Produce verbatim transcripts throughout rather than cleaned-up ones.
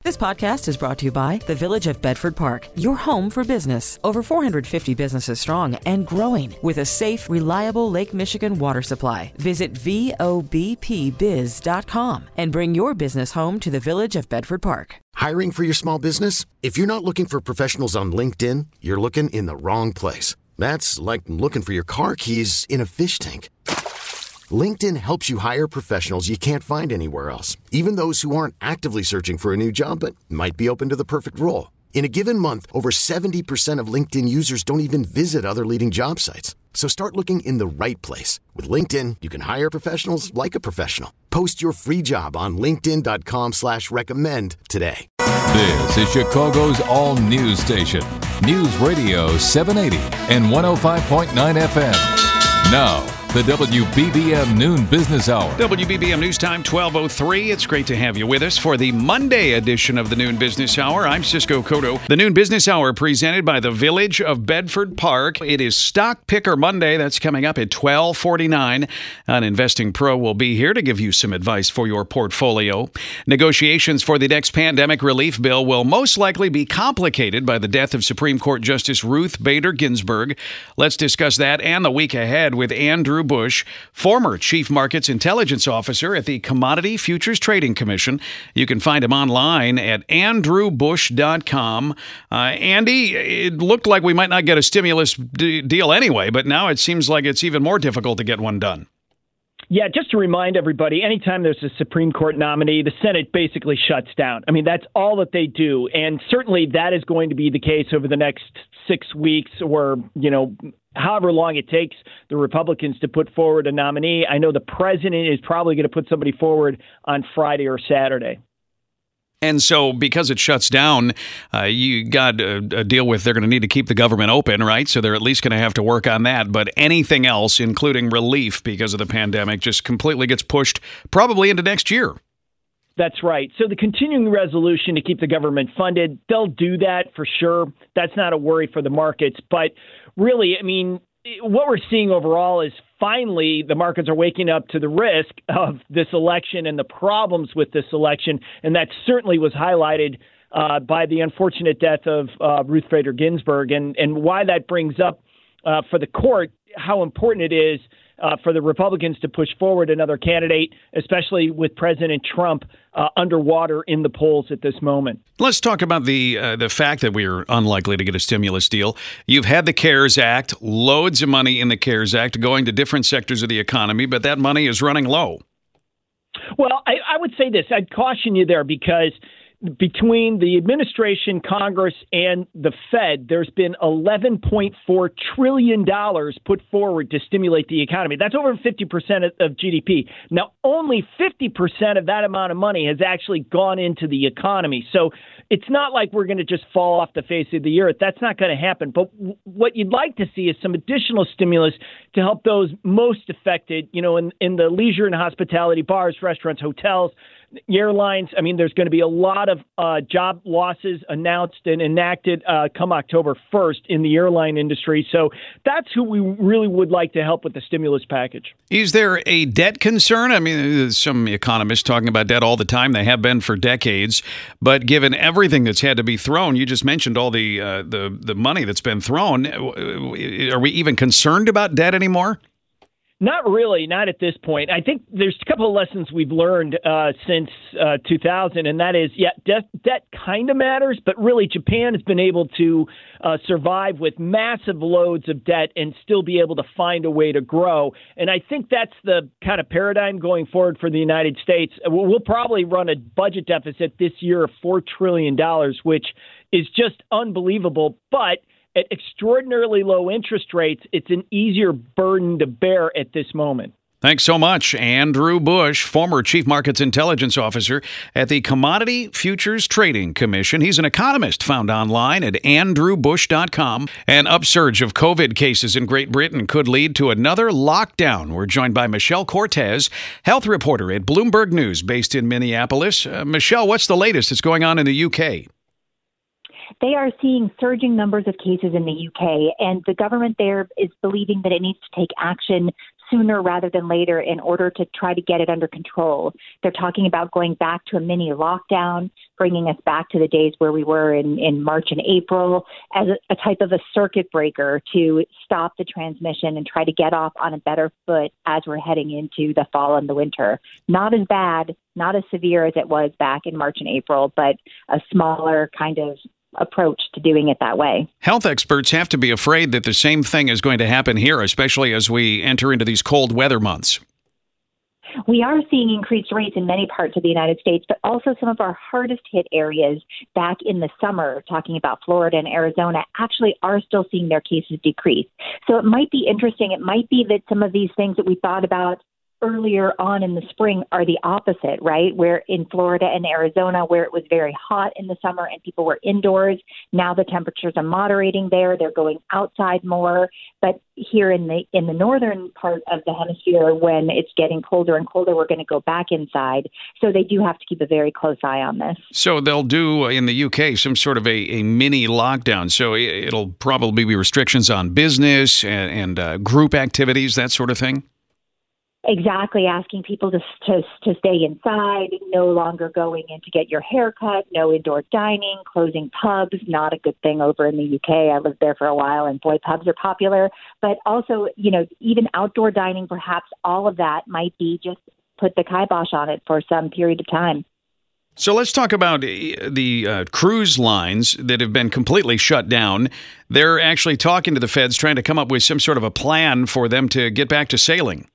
This podcast is brought to you by the Village of Bedford Park, your home for business. Over four hundred fifty businesses strong and growing with a safe, reliable Lake Michigan water supply. Visit V O B P biz dot com and bring your business home to the Village of Bedford Park. Hiring for your small business? If you're not looking for professionals on LinkedIn, you're looking in the wrong place. That's like looking for your car keys in a fish tank. LinkedIn helps you hire professionals you can't find anywhere else, even those who aren't actively searching for a new job but might be open to the perfect role. In a given month, over seventy percent of LinkedIn users don't even visit other leading job sites. So start looking in the right place. With LinkedIn, you can hire professionals like a professional. Post your free job on linkedin dot com slash recommend today. This is Chicago's all-news station, News Radio seven eighty and one oh five point nine F M. Now, the W B B M Noon Business Hour. W B B M News Time, twelve oh three. It's great to have you with us for the Monday edition of the Noon Business Hour. I'm Cisco Cotto. The Noon Business Hour presented by the Village of Bedford Park. It is Stock Picker Monday. That's coming up at twelve forty-nine. An Investing Pro will be here to give you some advice for your portfolio. Negotiations for the next pandemic relief bill will most likely be complicated by the death of Supreme Court Justice Ruth Bader Ginsburg. Let's discuss that and the week ahead with Andrew Bush, former Chief Markets Intelligence Officer at the Commodity Futures Trading Commission. You can find him online at andrew bush dot com. Uh, Andy, it looked like we might not get a stimulus d- deal anyway, but now it seems like it's even more difficult to get one done. Yeah, just to remind everybody, anytime there's a Supreme Court nominee, the Senate basically shuts down. I mean, that's all that they do. And certainly that is going to be the case over the next six weeks or, you know, however long it takes the Republicans to put forward a nominee. I know the president is probably going to put somebody forward on Friday or Saturday. And so because it shuts down, uh, you got a, a deal with they're going to need to keep the government open, right? So they're at least going to have to work on that. But anything else, including relief because of the pandemic, just completely gets pushed probably into next year. That's right. So the continuing resolution to keep the government funded, they'll do that for sure. That's not a worry for the markets. But really, I mean, what we're seeing overall is finally the markets are waking up to the risk of this election and the problems with this election. And that certainly was highlighted uh, by the unfortunate death of uh, Ruth Bader Ginsburg, and, and why that brings up uh, for the court how important it is Uh, for the Republicans to push forward another candidate, especially with President Trump uh, underwater in the polls at this moment. Let's talk about the uh, the fact that we're unlikely to get a stimulus deal. You've had the CARES Act, loads of money in the CARES Act going to different sectors of the economy, but that money is running low. Well, I, I would say this. I'd caution you there because between the administration, Congress, and the Fed, there's been eleven point four trillion dollars put forward to stimulate the economy. That's over fifty percent of G D P. Now, only fifty percent of that amount of money has actually gone into the economy. So it's not like we're going to just fall off the face of the earth. That's not going to happen. But w- what you'd like to see is some additional stimulus to help those most affected, you know, in, in the leisure and hospitality, bars, restaurants, hotels, airlines. I mean, there's going to be a lot of uh, job losses announced and enacted uh, come October first in the airline industry. So that's who we really would like to help with the stimulus package. Is there a debt concern? I mean, there's some economists talking about debt all the time. They have been for decades. But given everything that's had to be thrown, you just mentioned all the uh, the the money that's been thrown. Are we even concerned about debt anymore? Not really, not at this point. I think there's a couple of lessons we've learned uh, since uh, two thousand, and that is, yeah, debt, debt kind of matters, but really Japan has been able to uh, survive with massive loads of debt and still be able to find a way to grow. And I think that's the kind of paradigm going forward for the United States. We'll probably run a budget deficit this year of four trillion dollars, which is just unbelievable, but at extraordinarily low interest rates, it's an easier burden to bear at this moment. Thanks so much, Andrew Bush, former Chief Markets Intelligence Officer at the Commodity Futures Trading Commission. He's an economist found online at andrew bush dot com. An upsurge of COVID cases in Great Britain could lead to another lockdown. We're joined by Michelle Cortez, health reporter at Bloomberg News, based in Minneapolis. Uh, Michelle, what's the latest that's going on in the U K? They are seeing surging numbers of cases in the U K, and the government there is believing that it needs to take action sooner rather than later in order to try to get it under control. They're talking about going back to a mini lockdown, bringing us back to the days where we were in, in March and April as a, a type of a circuit breaker to stop the transmission and try to get off on a better foot as we're heading into the fall and the winter. Not as bad, not as severe as it was back in March and April, but a smaller kind of approach to doing it that way. Health experts have to be afraid that the same thing is going to happen here, especially as we enter into these cold weather months. We are seeing increased rates in many parts of the United States, but also some of our hardest hit areas back in the summer, talking about Florida and Arizona, actually are still seeing their cases decrease. So it might be interesting. It might be that some of these things that we thought about earlier on in the spring are the opposite, right? Where in Florida and Arizona, where it was very hot in the summer and people were indoors, now the temperatures are moderating there. They're going outside more. But here in the in the northern part of the hemisphere, when it's getting colder and colder, we're going to go back inside. So they do have to keep a very close eye on this. So they'll do in the U K some sort of a, a mini lockdown. So it'll probably be restrictions on business and, and uh, group activities, that sort of thing. Exactly, asking people to, to to stay inside, no longer going in to get your hair cut, no indoor dining, closing pubs, not a good thing over in the U K. I lived there for a while, and boy, pubs are popular. But also, you know, even outdoor dining, perhaps all of that might be just put the kibosh on it for some period of time. So let's talk about the uh, cruise lines that have been completely shut down. They're actually talking to the feds, trying to come up with some sort of a plan for them to get back to sailing.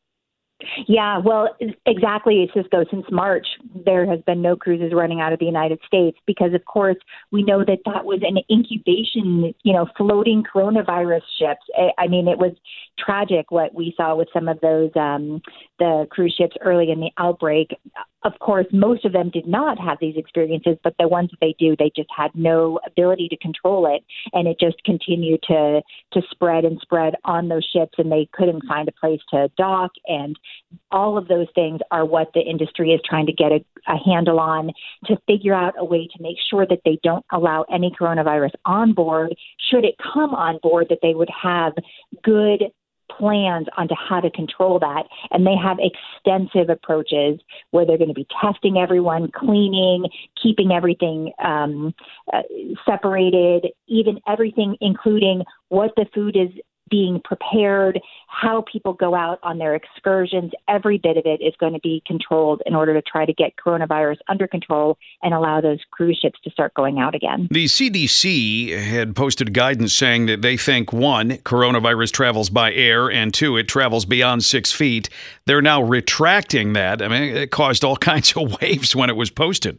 Yeah, well, exactly, Cisco. Since March, there has been no cruises running out of the United States because, of course, we know that that was an incubation, you know, floating coronavirus ships. I mean, it was tragic what we saw with some of those, um, the cruise ships early in the outbreak. Of course, most of them did not have these experiences, but the ones that they do, they just had no ability to control it. And it just continued to to spread and spread on those ships, and they couldn't find a place to dock. And all of those things are what the industry is trying to get a, a handle on, to figure out a way to make sure that they don't allow any coronavirus on board. Should it come on board, that they would have good plans onto how to control that. And they have extensive approaches where they're going to be testing everyone, cleaning, keeping everything um, uh, separated, even everything, including what the food is being prepared, how people go out on their excursions. Every bit of it is going to be controlled in order to try to get coronavirus under control and allow those cruise ships to start going out again. The C D C had posted guidance saying that they think, one, coronavirus travels by air, and two, it travels beyond six feet. They're now retracting that. I mean, it caused all kinds of waves when it was posted.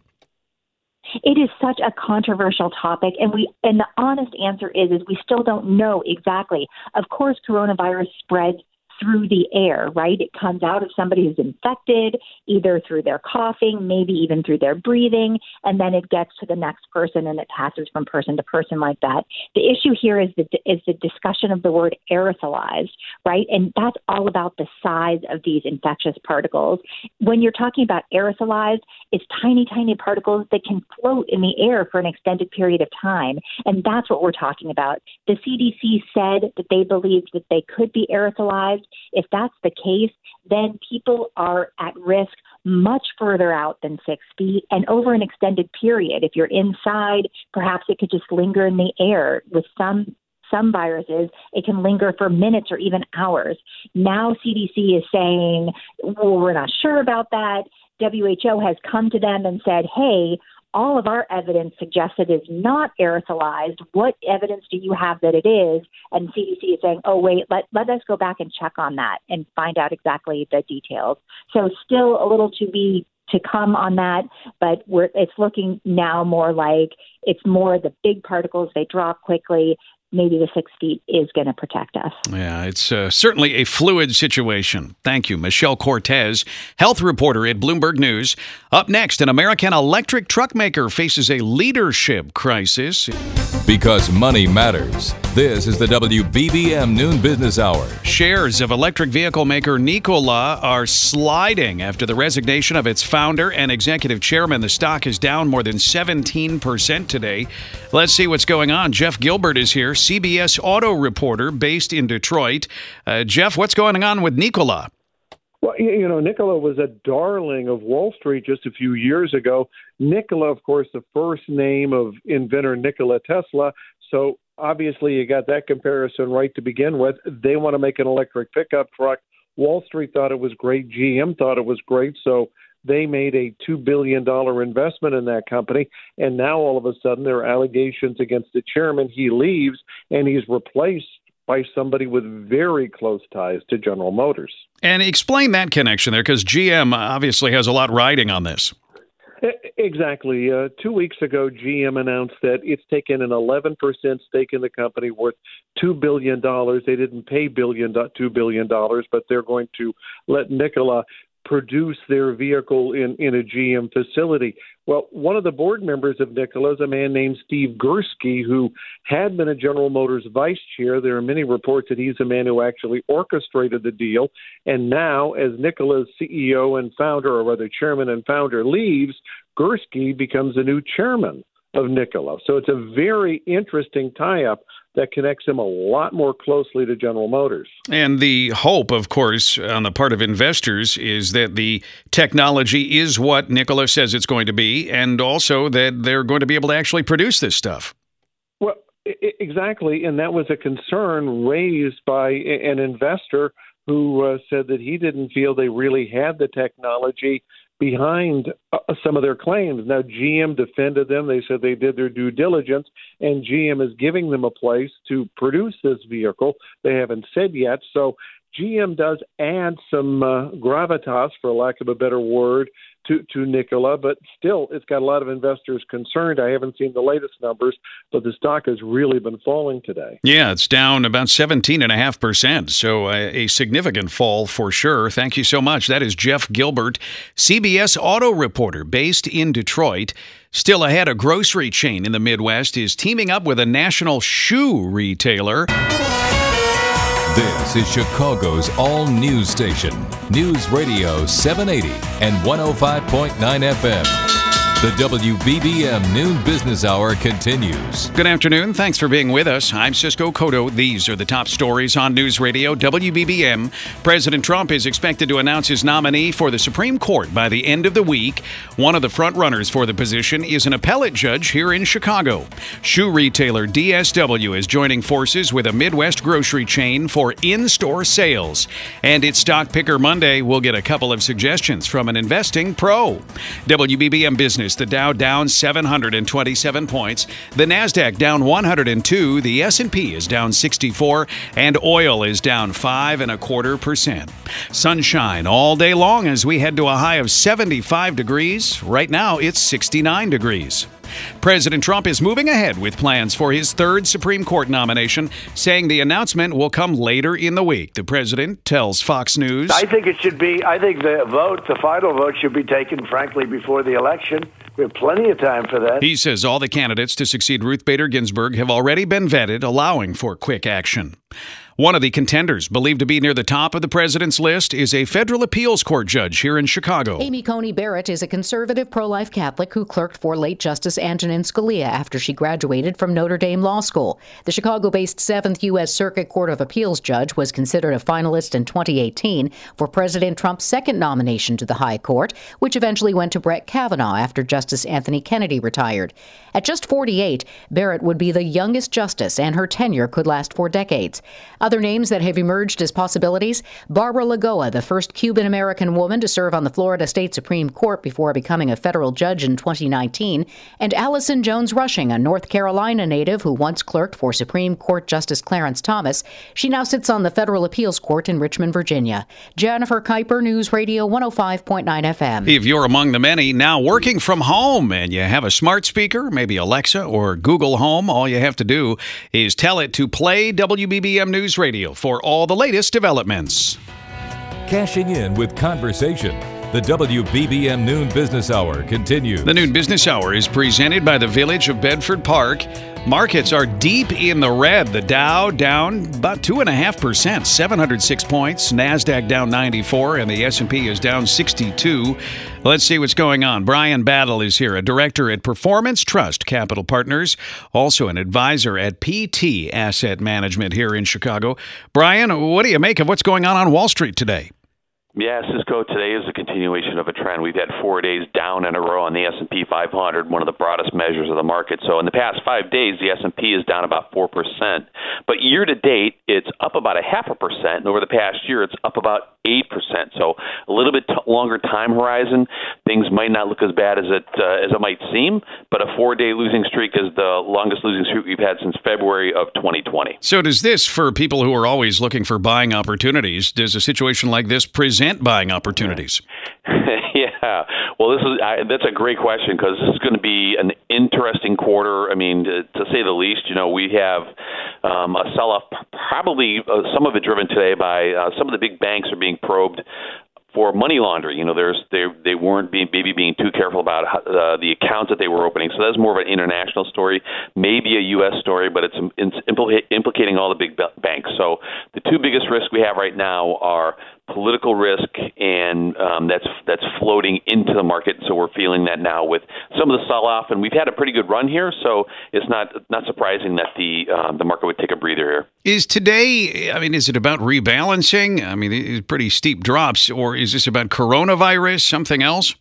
It is such a controversial topic, and we and the honest answer is is we still don't know exactly. Of course, coronavirus spreads through the air, right? It comes out of somebody who's infected, either through their coughing, maybe even through their breathing, and then it gets to the next person and it passes from person to person like that. The issue here is the is the discussion of the word aerosolized, right? And that's all about the size of these infectious particles. When you're talking about aerosolized, it's tiny, tiny particles that can float in the air for an extended period of time. And that's what we're talking about. The C D C said that they believed that they could be aerosolized. If that's the case, then people are at risk much further out than six feet and over an extended period. If you're inside, perhaps it could just linger in the air. With some some viruses, it can linger for minutes or even hours. Now C D C is saying, well, we're not sure about that. W H O has come to them and said, hey, all of our evidence suggests it is not aerosolized. What evidence do you have that it is? And C D C is saying, oh, wait, let, let us go back and check on that and find out exactly the details. So still a little to be to come on that, but we're, it's looking now more like it's more the big particles. They drop quickly. Maybe the six feet is going to protect us. Yeah, it's uh, certainly a fluid situation. Thank you, Michelle Cortez, health reporter at Bloomberg News. Up next, an American electric truck maker faces a leadership crisis. Because money matters. This is the W B B M Noon Business Hour. Shares of electric vehicle maker Nikola are sliding after the resignation of its founder and executive chairman. The stock is down more than seventeen percent today. Let's see what's going on. Jeff Gilbert is here, C B S auto reporter based in Detroit. Uh, Jeff, what's going on with Nikola? Well, you know, Nikola was a darling of Wall Street just a few years ago. Nikola, of course, the first name of inventor Nikola Tesla. So obviously you got that comparison right to begin with. They want to make an electric pickup truck. Wall Street thought it was great. G M thought it was great. So they made a two billion dollars investment in that company. And now all of a sudden there are allegations against the chairman. He leaves and he's replaced by somebody with very close ties to General Motors. And explain that connection there, because G M obviously has a lot riding on this. Exactly. Uh, two weeks ago, G M announced that it's taken an eleven percent stake in the company worth two billion dollars. They didn't pay billion, two billion dollars, but they're going to let Nikola produce their vehicle in, in a G M facility. Well, one of the board members of Nikola is a man named Steve Gursky, who had been a General Motors vice chair. There are many reports that he's a man who actually orchestrated the deal. And now, as Nikola's C E O and founder, or rather chairman and founder, leaves, Gursky becomes the new chairman of Nikola. So it's a very interesting tie-up that connects him a lot more closely to General Motors. And the hope, of course, on the part of investors is that the technology is what Nikola says it's going to be, and also that they're going to be able to actually produce this stuff. Well, exactly, and that was a concern raised by an investor who uh, said that he didn't feel they really had the technology behind uh, some of their claims. Now, G M defended them. They said they did their due diligence, and G M is giving them a place to produce this vehicle. They haven't said yet. So G M does add some uh, gravitas, for lack of a better word, to, to Nikola, but still it's got a lot of investors concerned. I haven't seen the latest numbers, but the stock has really been falling today. Yeah, it's down about seventeen point five percent, so a, a significant fall for sure. Thank you so much. That is Jeff Gilbert, C B S auto reporter based in Detroit. Still ahead, a grocery chain in the Midwest is teaming up with a national shoe retailer. This is Chicago's all-news station, News Radio seven eighty and one oh five point nine F M. The W B B M Noon Business Hour continues. Good afternoon. Thanks for being with us. I'm Cisco Cotto. These are the top stories on News Radio W B B M. President Trump is expected to announce his nominee for the Supreme Court by the end of the week. One of the front-runners for the position is an appellate judge here in Chicago. Shoe retailer D S W is joining forces with a Midwest grocery chain for in-store sales. And it's Stock Picker Monday. We'll get a couple of suggestions from an investing pro. W B B M Business. The Dow down seven hundred twenty-seven points. The Nasdaq down one hundred two. The S and P is down sixty-four. And oil is down five and a quarter percent. Sunshine all day long as we head to a high of seventy-five degrees. Right now, it's sixty-nine degrees. President Trump is moving ahead with plans for his third Supreme Court nomination, saying the announcement will come later in the week. The president tells Fox News, I think it should be, I think the vote, the final vote should be taken, frankly, before the election. We have plenty of time for that. He says all the candidates to succeed Ruth Bader Ginsburg have already been vetted, allowing for quick action. One of the contenders, believed to be near the top of the president's list, is a federal appeals court judge here in Chicago. Amy Coney Barrett is a conservative pro-life Catholic who clerked for late Justice Antonin Scalia after she graduated from Notre Dame Law School. The Chicago-based seventh U S Circuit Court of Appeals judge was considered a finalist in twenty eighteen for President Trump's second nomination to the High Court, which eventually went to Brett Kavanaugh after Justice Anthony Kennedy retired. At just forty-eight, Barrett would be the youngest justice, and her tenure could last for decades. Other names that have emerged as possibilities: Barbara Lagoa, the first Cuban-American woman to serve on the Florida State Supreme Court before becoming a federal judge in twenty nineteen, and Allison Jones Rushing, a North Carolina native who once clerked for Supreme Court Justice Clarence Thomas. She now sits on the Federal Appeals Court in Richmond, Virginia. Jennifer Kuiper, News Radio one oh five point nine F M. If you're among the many now working from home and you have a smart speaker, maybe Alexa or Google Home, all you have to do is tell it to play W B B M News Radio for all the latest developments. Cashing in with conversation. The W B B M Noon Business Hour continues. The Noon Business Hour is presented by the Village of Bedford Park. Markets are deep in the red. The Dow down about two point five percent, seven hundred six points. NASDAQ down ninety-four, and the S and P is down sixty-two. Let's see what's going on. Brian Battle is here, a director at Performance Trust Capital Partners, also an advisor at P T Asset Management here in Chicago. Brian, what do you make of what's going on on Wall Street today? Yeah, Cisco, today is a continuation of a trend. We've had four days down in a row on the S and P five hundred, one of the broadest measures of the market. So in the past five days, the S and P is down about four percent. But year to date, it's up about a half a percent. And over the past year, it's up about eight percent. So a little bit t- longer time horizon. Things might not look as bad as it uh, as it might seem, but a four-day losing streak is the longest losing streak we've had since February of twenty twenty. So does this, for people who are always looking for buying opportunities, does a situation like this present buying opportunities? Yeah, well, this is I, that's a great question, because this is going to be an interesting quarter. I mean, to, to say the least. You know, we have um, a sell-off, probably uh, some of it driven today by uh, some of the big banks are being probed for money laundering. You know, there's they they weren't being maybe being too careful about uh, the accounts that they were opening. So that's more of an international story, maybe a U S story, but it's, it's implica- implicating all the big banks. So the two biggest risks we have right now are political risk, and um, that's that's floating into the market. So we're feeling that now with some of the sell-off, and we've had a pretty good run here. So it's not not surprising that the um, the market would take a breather here. Is today? I mean, is it about rebalancing? I mean, it's pretty steep drops, or is this about coronavirus? Something else?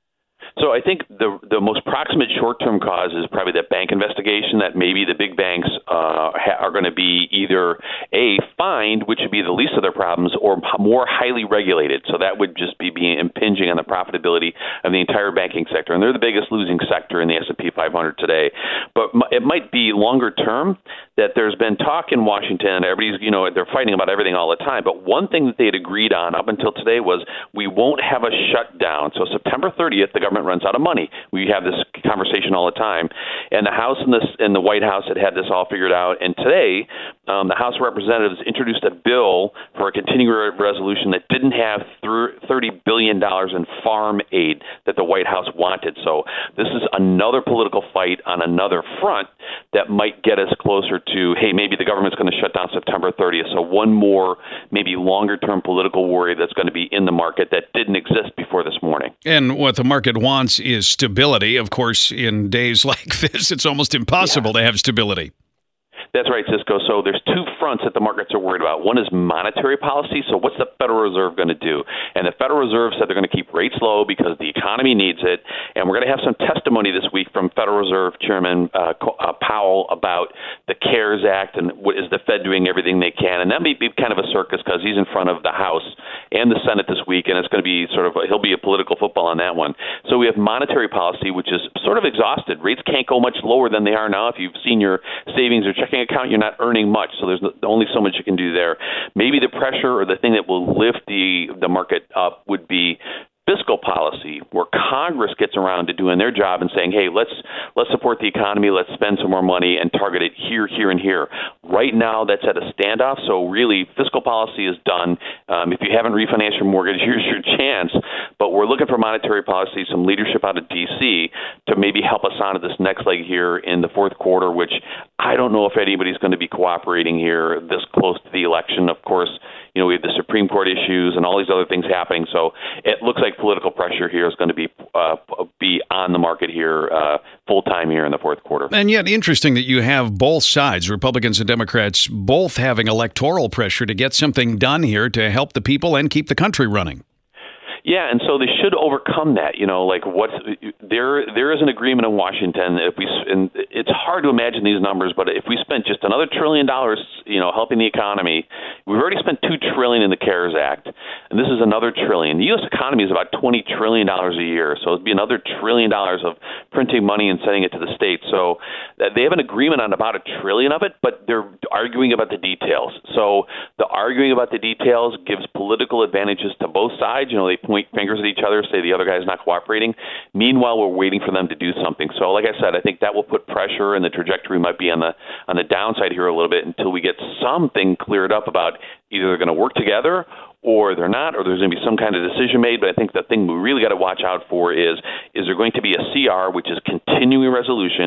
So I think the the most proximate short-term cause is probably that bank investigation, that maybe the big banks uh, ha- are going to be either A, fined, which would be the least of their problems, or more highly regulated. So that would just be being impinging on the profitability of the entire banking sector. And they're the biggest losing sector in the S and P five hundred today. But it might be longer term that there's been talk in Washington. Everybody's, you know, they're fighting about everything all the time. But one thing that they had agreed on up until today was we won't have a shutdown. So September thirtieth, the government runs out of money. We have this conversation all the time, and the House and the and the White House had had this all figured out. And today, um, the House of Representatives introduced a bill for a continuing resolution that didn't have thirty billion dollars in farm aid that the White House wanted. So this is another political fight on another front that might get us closer to, hey, maybe the government's going to shut down September thirtieth. So one more, maybe longer-term political worry that's going to be in the market that didn't exist before this morning. And what the market wants is stability. Of course, in days like this, it's almost impossible yeah. to have stability. That's right, Cisco. So there's two fronts that the markets are worried about. One is monetary policy. So what's the Federal Reserve going to do? And the Federal Reserve said they're going to keep rates low because the economy needs it. And we're going to have some testimony this week from Federal Reserve Chairman uh, uh, Powell about the CARES Act and what is the Fed doing everything they can. And that may be kind of a circus because he's in front of the House and the Senate this week, and it's going to be sort of a, he'll be a political football on that one. So we have monetary policy, which is sort of exhausted. Rates can't go much lower than they are now. If you've seen your savings or checking account, you're not earning much, so there's only so much you can do there. Maybe the pressure or the thing that will lift the the market up would be fiscal policy, where Congress gets around to doing their job and saying, hey, let's let's support the economy, let's spend some more money and target it here, here, and here. Right now, that's at a standoff, so really, fiscal policy is done. Um, if you haven't refinanced your mortgage, here's your chance. But we're looking for monetary policy, some leadership out of D C to maybe help us on to this next leg here in the fourth quarter, which I don't know if anybody's going to be cooperating here this close to the election. Of course, you know, we have the Supreme Court issues and all these other things happening, so it looks like political pressure here is going to be uh, be on the market here uh, full time here in the fourth quarter. And yet, interesting that you have both sides, Republicans and Democrats, both having electoral pressure to get something done here to help the people and keep the country running. Yeah, and so they should overcome that. You know, like what's there? There is an agreement in Washington. If we, and it's hard to imagine these numbers, but if we spent just another trillion dollars, you know, helping the economy, we've already spent two trillion in the CARES Act, and this is another trillion. The U S economy is about twenty trillion dollars a year, so it'd be another trillion dollars of printing money and sending it to the states. So they have an agreement on about a trillion of it, but they're arguing about the details. So the arguing about the details gives political advantages to both sides. You know, they point fingers at each other, say the other guy's not cooperating. Meanwhile, we're waiting for them to do something. So, like I said, I think that will put pressure, and the trajectory might be on the on the downside here a little bit until we get something cleared up about either they're going to work together or they're not, or there's going to be some kind of decision made. But I think the thing we really got to watch out for is, is there going to be a C R, which is continuing resolution,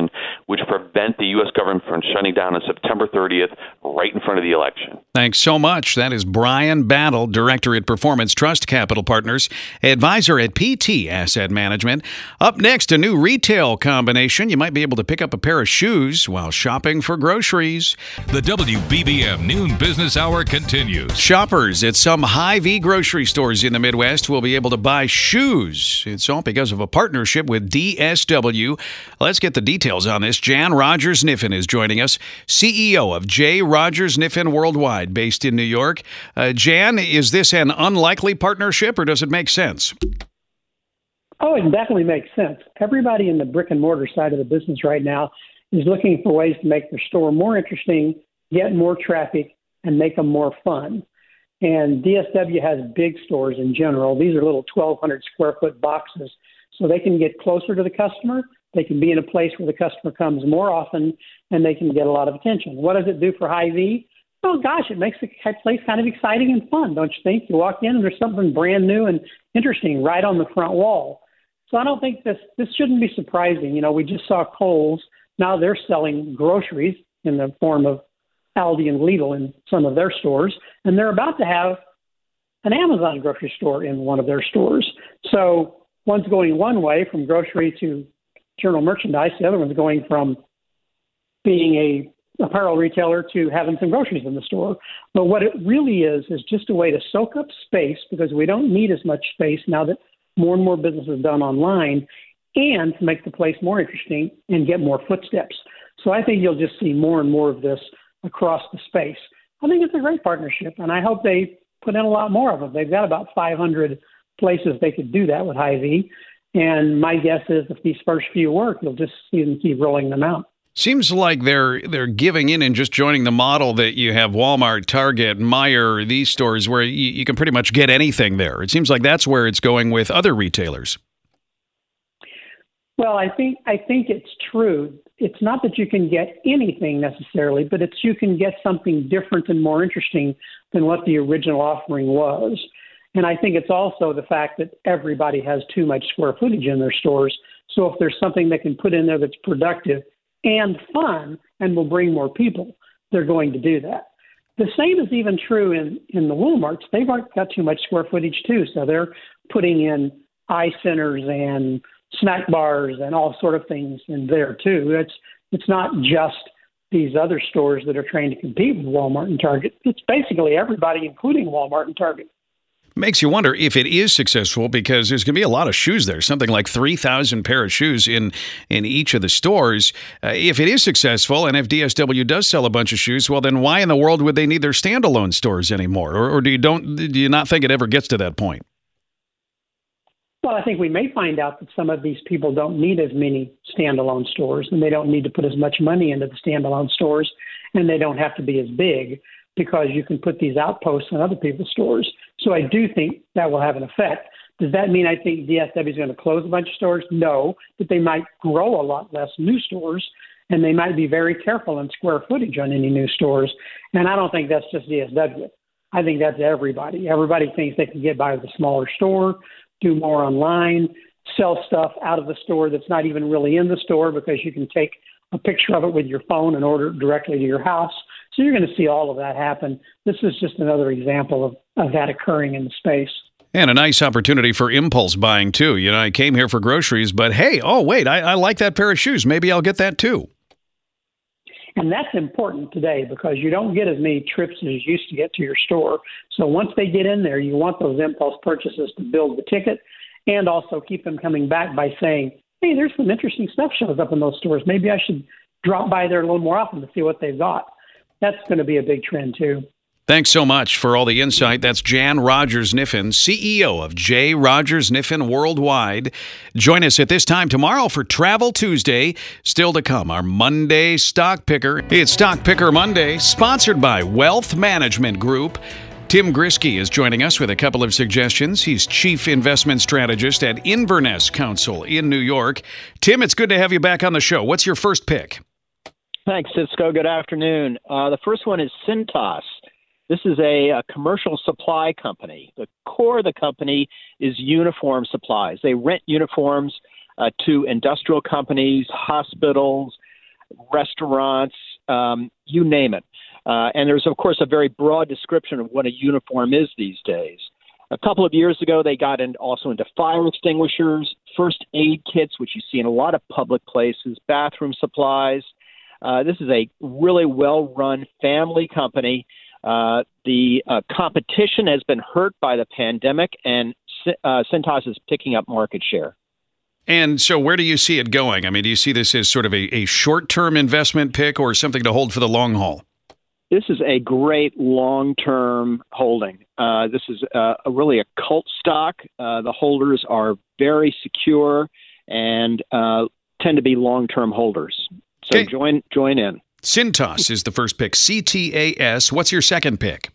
which prevent the U S government from shutting down on September thirtieth, right in front of the election. Thanks so much. That is Brian Battle, Director at Performance Trust Capital Partners, advisor at P T Asset Management. Up next, a new retail combination. You might be able to pick up a pair of shoes while shopping for groceries. The W B B M Noon Business Hour continues. Shoppers at some Hy-Vee grocery stores in the Midwest will be able to buy shoes. It's all because of a partnership with D S W. Let's get the details on this. Jan Rogers Niffen is joining us, C E O of J. Rogers Niffen Worldwide, based in New York. Uh, Jan, is this an unlikely partnership, or does it make sense? Oh, it definitely makes sense. Everybody in the brick and mortar side of the business right now is looking for ways to make their store more interesting, get more traffic, and make them more fun. And D S W has big stores in general. These are little twelve hundred square foot boxes, so they can get closer to the customer. They can be in a place where the customer comes more often, and they can get a lot of attention. What does it do for Hy-Vee? Oh, gosh, it makes the place kind of exciting and fun, don't you think? You walk in and there's something brand new and interesting right on the front wall. So I don't think this this shouldn't be surprising. You know, we just saw Kohl's. Now they're selling groceries in the form of Aldi and Lidl in some of their stores, and they're about to have an Amazon grocery store in one of their stores. So one's going one way from grocery to general merchandise. The other one's going from being a apparel retailer to having some groceries in the store. But what it really is, is just a way to soak up space, because we don't need as much space now that more and more business is done online, and to make the place more interesting and get more footsteps. So I think you'll just see more and more of this across the space. I think it's a great partnership, and I hope they put in a lot more of them. They've got about five hundred places they could do that with Hy-Vee, and my guess is if these first few work, you'll just see them keep rolling them out. Seems like they're they're giving in and just joining the model that you have Walmart, Target, Meijer, these stores where you, you can pretty much get anything there. It seems like that's where it's going with other retailers. Well, I think I think it's true. It's not that you can get anything necessarily, but it's you can get something different and more interesting than what the original offering was. And I think it's also the fact that everybody has too much square footage in their stores. So if there's something they can put in there that's productive and fun and will bring more people, they're going to do that. The same is even true in, in the Walmarts. They've got too much square footage too, so they're putting in eye centers and snack bars and all sort of things in there too. It's it's not just these other stores that are trying to compete with Walmart and Target. It's basically everybody, including Walmart and Target. Makes you wonder if it is successful, because there's going to be a lot of shoes there, something like three thousand pair of shoes in, in each of the stores. Uh, if it is successful, and if D S W does sell a bunch of shoes, well, then why in the world would they need their standalone stores anymore? Or, or do you don't do you not think it ever gets to that point? Well, I think we may find out that some of these people don't need as many standalone stores, and they don't need to put as much money into the standalone stores, and they don't have to be as big, because you can put these outposts in other people's stores. So I do think that will have an effect. Does that mean I think D S W is going to close a bunch of stores? No, but they might grow a lot less new stores, and they might be very careful in square footage on any new stores. And I don't think that's just D S W. I think that's everybody. Everybody thinks they can get by with a smaller store, do more online, sell stuff out of the store that's not even really in the store, because you can take a picture of it with your phone and order it directly to your house. So you're going to see all of that happen. This is just another example of, of that occurring in the space. And a nice opportunity for impulse buying, too. You know, I came here for groceries, but hey, oh, wait, I, I like that pair of shoes. Maybe I'll get that, too. And that's important today, because you don't get as many trips as you used to get to your store. So once they get in there, you want those impulse purchases to build the ticket, and also keep them coming back by saying, hey, there's some interesting stuff shows up in those stores. Maybe I should drop by there a little more often to see what they've got. That's going to be a big trend, too. Thanks so much for all the insight. That's Jan Rogers Niffen, C E O of J. Rogers Niffen Worldwide. Join us at this time tomorrow for Travel Tuesday. Still to come, our Monday Stock Picker. It's Stock Picker Monday, sponsored by Wealth Management Group. Tim Grisky is joining us with a couple of suggestions. He's Chief Investment Strategist at Inverness Counsel in New York. Tim, it's good to have you back on the show. What's your first pick? Thanks, Cisco. Good afternoon. Uh, the first one is Cintas. This is a, a commercial supply company. The core of the company is uniform supplies. They rent uniforms uh, to industrial companies, hospitals, restaurants, um, you name it. Uh, and there's, of course, a very broad description of what a uniform is these days. A couple of years ago, they got in, also into fire extinguishers, first aid kits, which you see in a lot of public places, bathroom supplies. Uh, this is a really well-run family company. Uh, the uh, competition has been hurt by the pandemic, and uh, Cintas is picking up market share. And so where do you see it going? I mean, do you see this as sort of a, a short-term investment pick or something to hold for the long haul? This is a great long-term holding. Uh, this is uh, a really a cult stock. Uh, the holders are very secure and uh, tend to be long-term holders. So okay. join join in. Cintas is the first pick. C T A S. What's your second pick?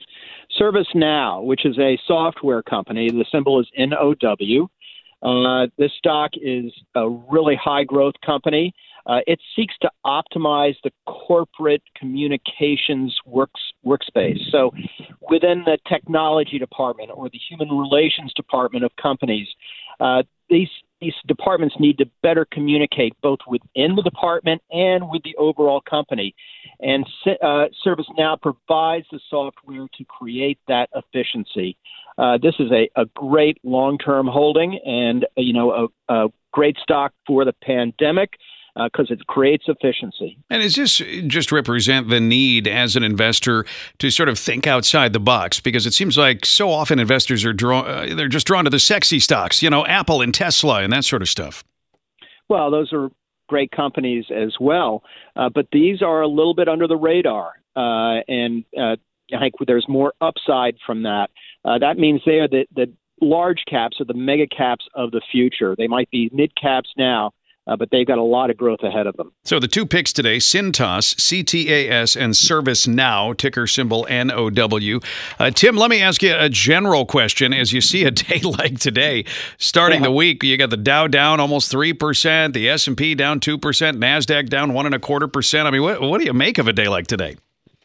ServiceNow, which is a software company. The symbol is N O W. Uh, this stock is a really high-growth company. Uh, it seeks to optimize the corporate communications works, workspace. So within the technology department or the human relations department of companies, uh, these these departments need to better communicate both within the department and with the overall company. And uh, ServiceNow provides the software to create that efficiency. Uh, this is a, a great long-term holding and, you know, a, a great stock for the pandemic, because uh, it creates efficiency. And does this just represent the need as an investor to sort of think outside the box? Because it seems like so often investors are drawn, uh, they're just drawn to the sexy stocks, you know, Apple and Tesla and that sort of stuff. Well, those are great companies as well, uh, but these are a little bit under the radar, uh, and uh, I think there's more upside from that. Uh, that means they are the, the large caps or the mega caps of the future. They might be mid caps now, Uh, but they've got a lot of growth ahead of them. So the two picks today, Cintas, C T A S, and ServiceNow, ticker symbol N O W. Uh, Tim, let me ask you a general question. As you see a day like today, starting yeah. the week, you got the Dow down almost three percent, the S and P down two percent, NASDAQ down one and a quarter percent. I mean, what, what do you make of a day like today?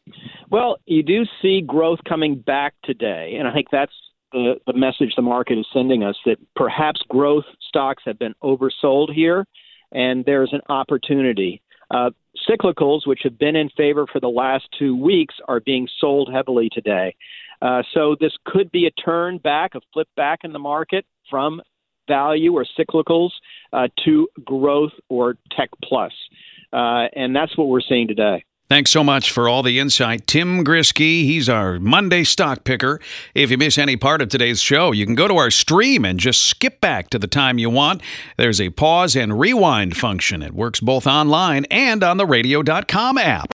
Well, you do see growth coming back today, and I think that's the, the message the market is sending us, that perhaps growth stocks have been oversold here, and there's an opportunity. Uh, cyclicals, which have been in favor for the last two weeks, are being sold heavily today. Uh, so this could be a turn back, a flip back in the market from value or cyclicals uh, to growth or tech plus. Uh, and that's what we're seeing today. Thanks so much for all the insight. Tim Grisky, he's our Monday stock picker. If you miss any part of today's show, you can go to our stream and just skip back to the time you want. There's a pause and rewind function. It works both online and on the radio dot com app.